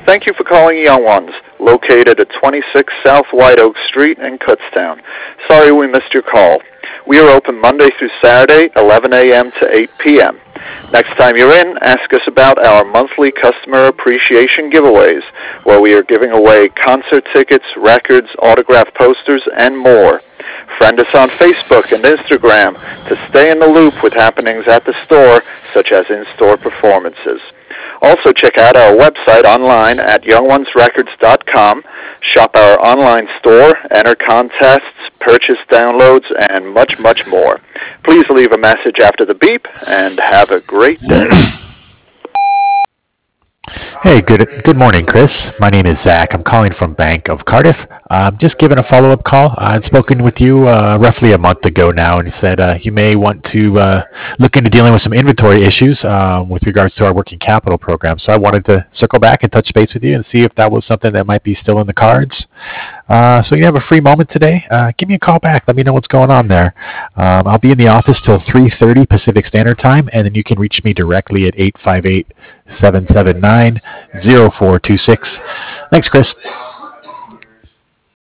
Thank you for calling Young Ones, located at 26 South White Oak Street in Kutztown. Sorry we missed your call. We are open Monday through Saturday, 11 a.m. to 8 p.m. Next time you're in, ask us about our monthly customer appreciation giveaways, where we are giving away concert tickets, records, autographed posters, and more. Friend us on Facebook and Instagram to stay in the loop with happenings at the store, such as in-store performances. Also, check out our website online at youngonesrecords.com, shop our online store, enter contests, purchase downloads, and much, much more. Please leave a message after the beep, and have a great day. Hey, good morning, Chris. My name is Zach. I'm calling from Bank of Cardiff. Just giving a follow-up call. I'd spoken with you roughly a month ago now, and you said you may want to look into dealing with some inventory issues with regards to our working capital program. So I wanted to circle back and touch base with you and see if that was something that might be still in the cards. So you have a free moment today. Give me a call back. Let me know what's going on there. I'll be in the office till 3:30 Pacific Standard Time, and then you can reach me directly at 858-779-0426. Thanks, Chris.